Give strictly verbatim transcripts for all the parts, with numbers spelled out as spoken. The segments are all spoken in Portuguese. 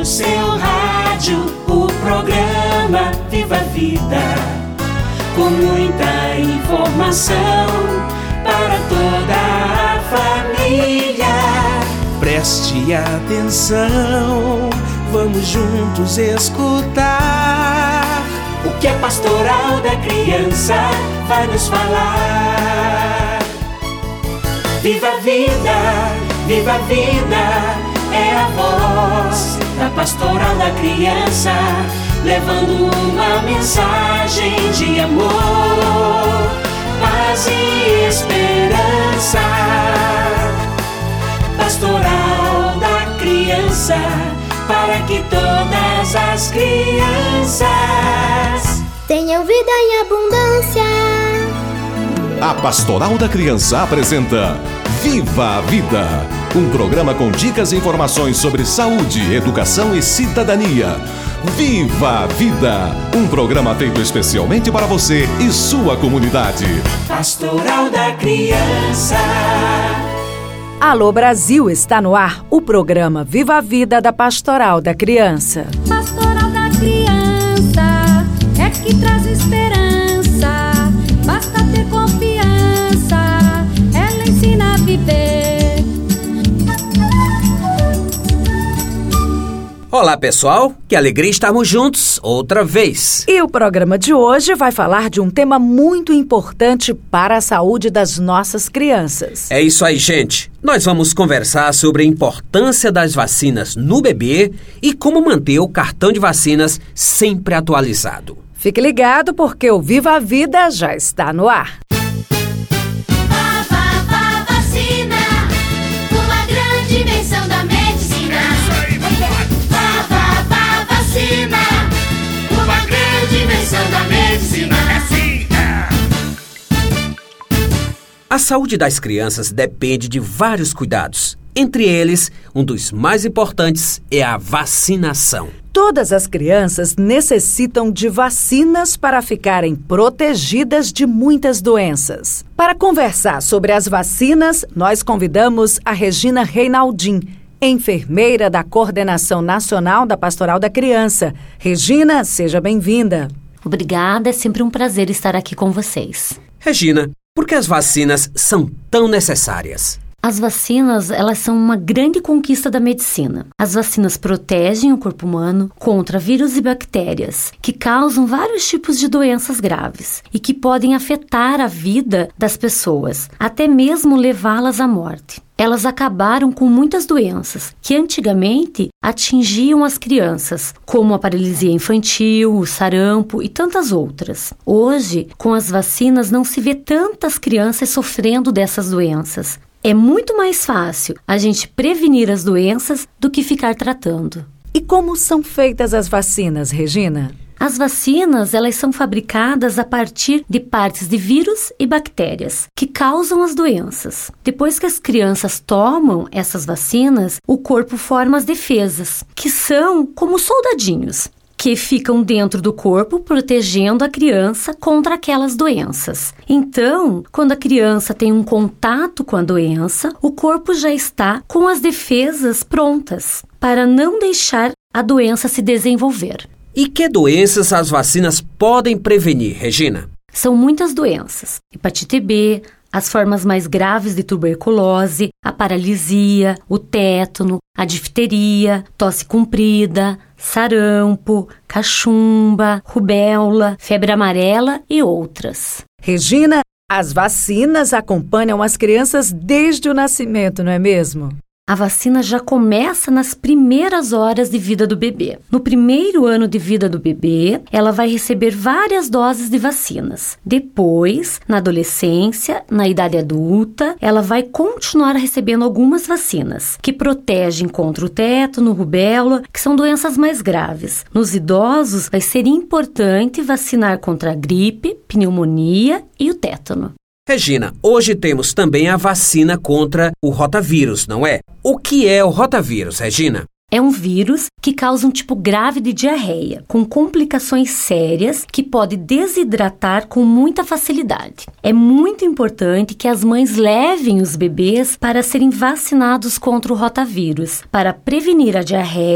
seu rádio, o programa Viva a Vida, com muita informação para toda a família. Preste atenção, vamos juntos escutar o que a Pastoral da Criança vai nos falar. Viva a vida, viva a vida, é a voz da Pastoral da Criança, levando uma mensagem de amor, paz e esperança. Pastoral da Criança, para que todas as crianças tenham vida em abundância. A Pastoral da Criança apresenta Viva a Vida, um programa com dicas e informações sobre saúde, educação e cidadania. Viva a Vida, um programa feito especialmente para você e sua comunidade. Pastoral da Criança. Alô Brasil, está no ar o programa Viva a Vida da Pastoral da Criança. Pastoral da Criança é que traz esperança, basta ter confiança, ela ensina a viver. Olá pessoal, que alegria estarmos juntos outra vez. E o programa de hoje vai falar de um tema muito importante para a saúde das nossas crianças. É isso aí, gente. Nós vamos conversar sobre a importância das vacinas no bebê e como manter o cartão de vacinas sempre atualizado. Fique ligado porque o Viva a Vida já está no ar. Vá, vá, vá, vacina, uma grande invenção da medicina. Vá, vá, vá, vacina, uma grande invenção da medicina. A saúde das crianças depende de vários cuidados. Entre eles, um dos mais importantes é a vacinação. Todas as crianças necessitam de vacinas para ficarem protegidas de muitas doenças. Para conversar sobre as vacinas, nós convidamos a Regina Reinaldin, enfermeira da Coordenação Nacional da Pastoral da Criança. Regina, seja bem-vinda. Obrigada, é sempre um prazer estar aqui com vocês. Regina, por que as vacinas são tão necessárias? As vacinas, elas são uma grande conquista da medicina. As vacinas protegem o corpo humano contra vírus e bactérias, que causam vários tipos de doenças graves e que podem afetar a vida das pessoas, até mesmo levá-las à morte. Elas acabaram com muitas doenças que antigamente atingiam as crianças, como a paralisia infantil, o sarampo e tantas outras. Hoje, com as vacinas, não se vê tantas crianças sofrendo dessas doenças. É muito mais fácil a gente prevenir as doenças do que ficar tratando. E como são feitas as vacinas, Regina? As vacinas, elas são fabricadas a partir de partes de vírus e bactérias que causam as doenças. Depois que as crianças tomam essas vacinas, o corpo forma as defesas, que são como soldadinhos, que ficam dentro do corpo protegendo a criança contra aquelas doenças. Então, quando a criança tem um contato com a doença, o corpo já está com as defesas prontas para não deixar a doença se desenvolver. E que doenças as vacinas podem prevenir, Regina? São muitas doenças. Hepatite B, as formas mais graves de tuberculose, a paralisia, o tétano, a difteria, tosse comprida, sarampo, cachumba, rubéola, febre amarela e outras. Regina, as vacinas acompanham as crianças desde o nascimento, não é mesmo? A vacina já começa nas primeiras horas de vida do bebê. No primeiro ano de vida do bebê, ela vai receber várias doses de vacinas. Depois, na adolescência, na idade adulta, ela vai continuar recebendo algumas vacinas que protegem contra o tétano, rubéola, que são doenças mais graves. Nos idosos, vai ser importante vacinar contra a gripe, pneumonia e o tétano. Regina, hoje temos também a vacina contra o rotavírus, não é? O que é o rotavírus, Regina? É um vírus que causa um tipo grave de diarreia, com complicações sérias que pode desidratar com muita facilidade. É muito importante que as mães levem os bebês para serem vacinados contra o rotavírus, para prevenir a diarreia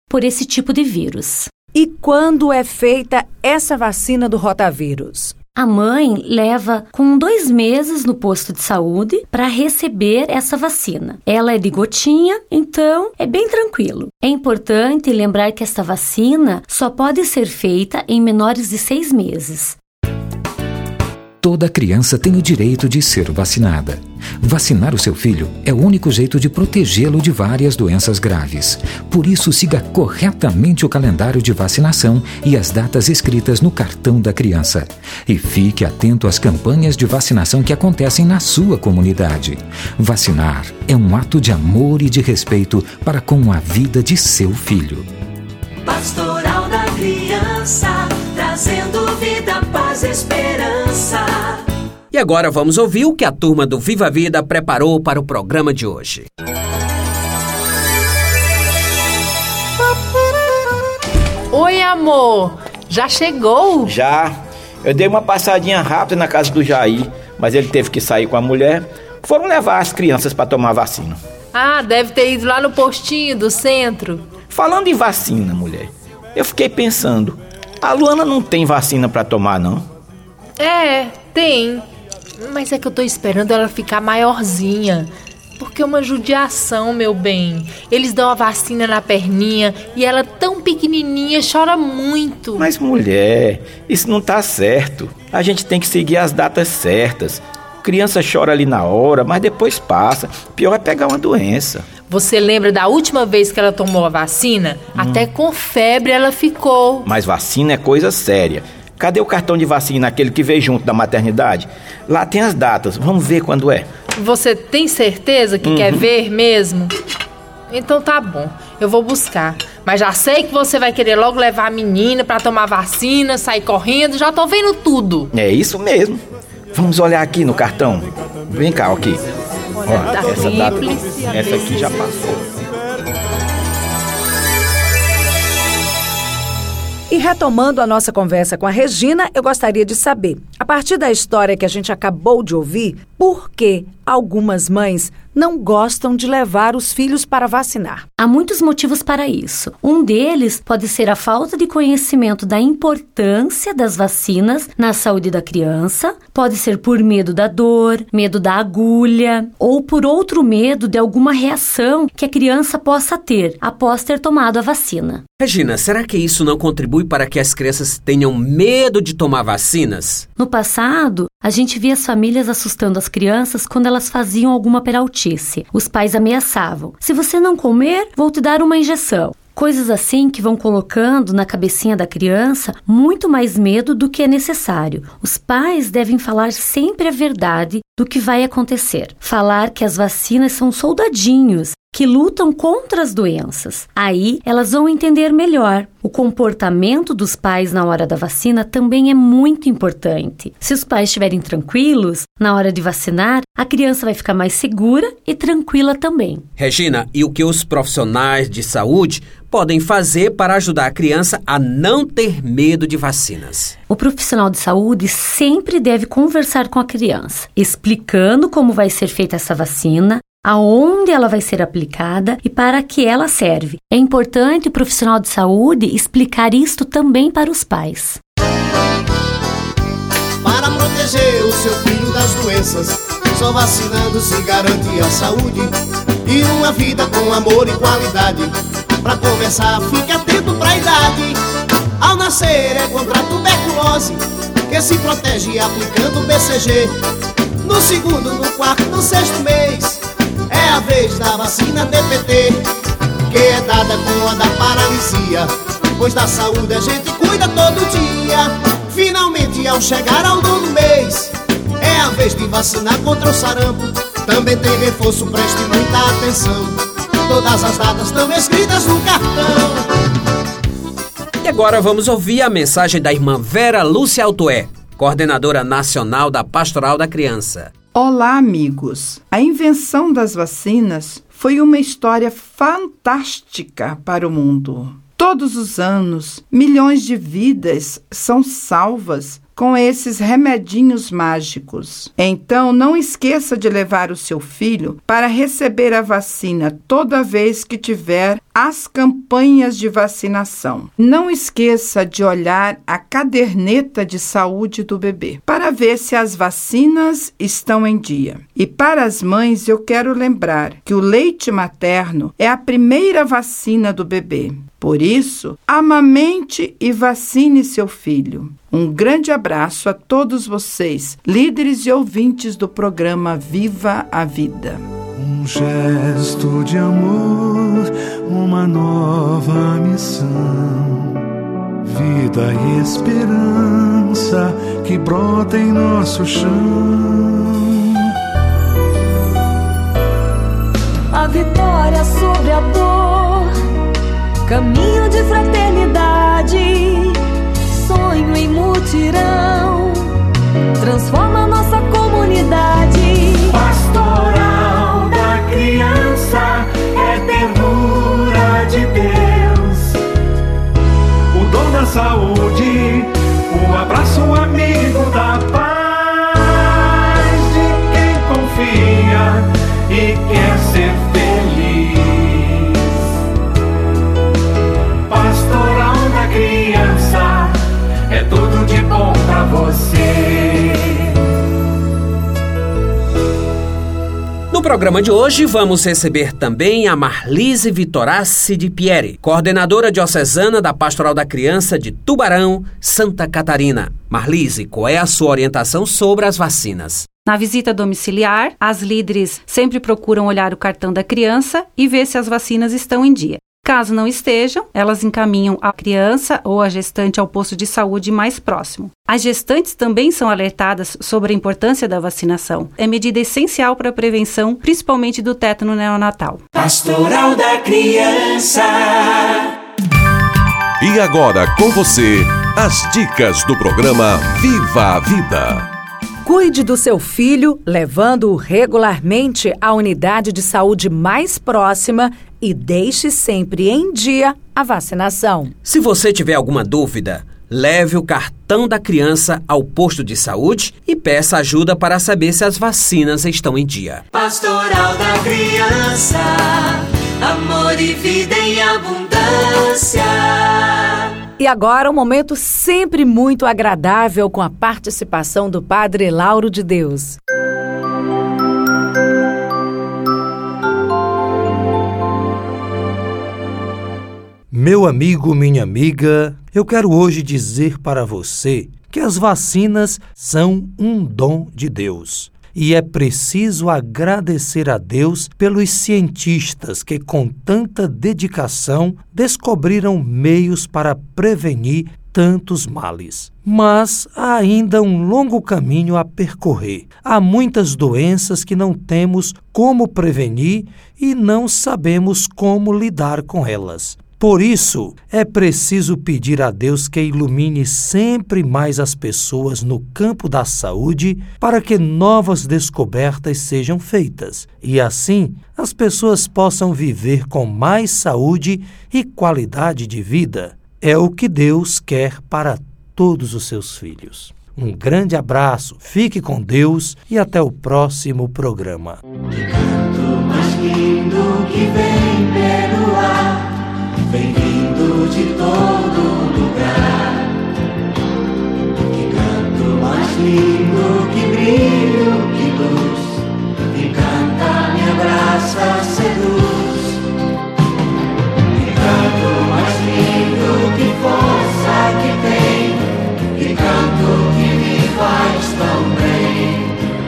por esse tipo de vírus. E quando é feita essa vacina do rotavírus? A mãe leva com dois meses no posto de saúde para receber essa vacina. Ela é de gotinha, então é bem tranquilo. É importante lembrar que esta vacina só pode ser feita em menores de seis meses. Toda criança tem o direito de ser vacinada. Vacinar o seu filho é o único jeito de protegê-lo de várias doenças graves. Por isso, siga corretamente o calendário de vacinação e as datas escritas no cartão da criança. E fique atento às campanhas de vacinação que acontecem na sua comunidade. Vacinar é um ato de amor e de respeito para com a vida de seu filho. Pastoral da Criança, trazendo vida, paz e esperança. E agora vamos ouvir o que a turma do Viva a Vida preparou para o programa de hoje. Oi, amor! Já chegou? Já. Eu dei uma passadinha rápida na casa do Jair, mas ele teve que sair com a mulher. Foram levar as crianças para tomar vacina. Ah, deve ter ido lá no postinho do centro. Falando em vacina, mulher, eu fiquei pensando, a Luana não tem vacina para tomar, não? É, tem. Mas é que eu tô esperando ela ficar maiorzinha. Porque é uma judiação, meu bem. Eles dão a vacina na perninha e ela tão pequenininha chora muito. Mas, mulher, isso não tá certo. A gente tem que seguir as datas certas. Criança chora ali na hora, mas depois passa. Pior é pegar uma doença. Você lembra da última vez que ela tomou a vacina? Hum. Até com febre ela ficou. Mas vacina é coisa séria. Cadê o cartão de vacina, aquele que veio junto da maternidade? Lá tem as datas, vamos ver quando é. Você tem certeza que uhum. quer ver mesmo? Então tá bom, eu vou buscar. Mas já sei que você vai querer logo levar a menina pra tomar vacina, sair correndo, já tô vendo tudo. É isso mesmo. Vamos olhar aqui no cartão. Vem cá, aqui. Olha, ó, essa data, essa aqui já passou. E retomando a nossa conversa com a Regina, eu gostaria de saber, a partir da história que a gente acabou de ouvir, por que algumas mães não gostam de levar os filhos para vacinar? Há muitos motivos para isso. Um deles pode ser a falta de conhecimento da importância das vacinas na saúde da criança, pode ser por medo da dor, medo da agulha, ou por outro medo de alguma reação que a criança possa ter após ter tomado a vacina. Regina, será que isso não contribui para que as crianças tenham medo de tomar vacinas? No passado, a gente via as famílias assustando as crianças quando elas faziam alguma peraltice. Os pais ameaçavam: se você não comer, vou te dar uma injeção. Coisas assim que vão colocando na cabecinha da criança muito mais medo do que é necessário. Os pais devem falar sempre a verdade do que vai acontecer. Falar que as vacinas são soldadinhos que lutam contra as doenças. Aí elas vão entender melhor. O comportamento dos pais na hora da vacina também é muito importante. Se os pais estiverem tranquilos na hora de vacinar, a criança vai ficar mais segura e tranquila também. Regina, e o que os profissionais de saúde podem fazer para ajudar a criança a não ter medo de vacinas? O profissional de saúde sempre deve conversar com a criança, explicando como vai ser feita essa vacina, aonde ela vai ser aplicada e para que ela serve. É importante o profissional de saúde explicar isto também para os pais. Para proteger o seu filho das doenças, só vacinando se garante a saúde e uma vida com amor e qualidade. Para começar, fique atento para a idade. Ao nascer é contra a tuberculose, que se protege aplicando o B C G. No segundo, no quarto, no sexto mês é a vez da vacina D P T, que é dada com a da paralisia, pois da saúde a gente cuida todo dia. Finalmente, ao chegar ao nono mês, é a vez de vacinar contra o sarampo. Também tem reforço, preste muita atenção. Todas as datas estão escritas no cartão. E agora vamos ouvir a mensagem da irmã Vera Lúcia Altoé, coordenadora nacional da Pastoral da Criança. Olá, amigos! A invenção das vacinas foi uma história fantástica para o mundo. Todos os anos, milhões de vidas são salvas com esses remedinhos mágicos. Então, não esqueça de levar o seu filho para receber a vacina toda vez que tiver as campanhas de vacinação. Não esqueça de olhar a caderneta de saúde do bebê para ver se as vacinas estão em dia. E para as mães, eu quero lembrar que o leite materno é a primeira vacina do bebê. Por isso, amamente e vacine seu filho. Um grande abraço a todos vocês, líderes e ouvintes do programa Viva a Vida. Um gesto de amor, uma nova missão, vida e esperança que brota em nosso chão. A vitória sobre a dor, caminho de fraternidade, sonho em mutirão, transforma nossa comunidade. Pastoral da criança é ternura de Deus, o dom da saúde, o abraço amigo da paz de quem confia e quer ser feliz. Pastoral da criança é tudo de bom pra você. No programa de hoje, vamos receber também a Marlise Vitorassi de Pieri, coordenadora diocesana da Pastoral da Criança de Tubarão, Santa Catarina. Marlise, qual é a sua orientação sobre as vacinas? Na visita domiciliar, as líderes sempre procuram olhar o cartão da criança e ver se as vacinas estão em dia. Caso não estejam, elas encaminham a criança ou a gestante ao posto de saúde mais próximo. As gestantes também são alertadas sobre a importância da vacinação. É medida essencial para a prevenção, principalmente do tétano neonatal. Pastoral da Criança. E agora com você, as dicas do programa Viva a Vida. Cuide do seu filho, levando-o regularmente à unidade de saúde mais próxima e deixe sempre em dia a vacinação. Se você tiver alguma dúvida, leve o cartão da criança ao posto de saúde e peça ajuda para saber se as vacinas estão em dia. Pastoral da Criança, amor e vida em abundância. E agora um momento sempre muito agradável com a participação do Padre Lauro de Deus. Meu amigo, minha amiga, eu quero hoje dizer para você que as vacinas são um dom de Deus. E é preciso agradecer a Deus pelos cientistas que, com tanta dedicação, descobriram meios para prevenir tantos males. Mas há ainda um longo caminho a percorrer. Há muitas doenças que não temos como prevenir e não sabemos como lidar com elas. Por isso, é preciso pedir a Deus que ilumine sempre mais as pessoas no campo da saúde para que novas descobertas sejam feitas e, assim, as pessoas possam viver com mais saúde e qualidade de vida. É o que Deus quer para todos os seus filhos. Um grande abraço, fique com Deus e até o próximo programa. Que canto mais lindo que vem pelo ar, vem vindo de todo lugar. Que canto mais lindo, que brilho, que luz, encanta, me abraça, seduz. Que canto mais lindo, que força que tem, que canto que me faz tão bem.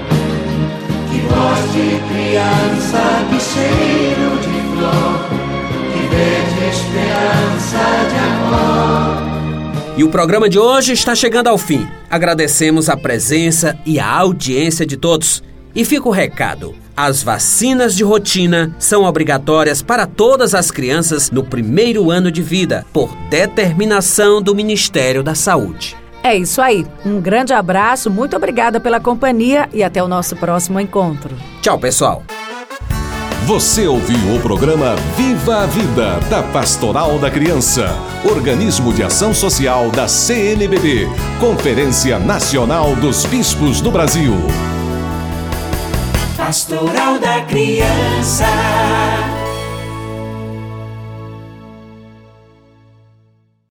Que voz de criança, que cheiro de flor, verde esperança de amor. E o programa de hoje está chegando ao fim. Agradecemos a presença e a audiência de todos. E fica o recado: as vacinas de rotina são obrigatórias para todas as crianças no primeiro ano de vida, por determinação do Ministério da Saúde. É isso aí. Um grande abraço, muito obrigada pela companhia e até o nosso próximo encontro. Tchau, pessoal. Você ouviu o programa Viva a Vida, da Pastoral da Criança, organismo de ação social da C N B B, Conferência Nacional dos Bispos do Brasil. Pastoral da Criança.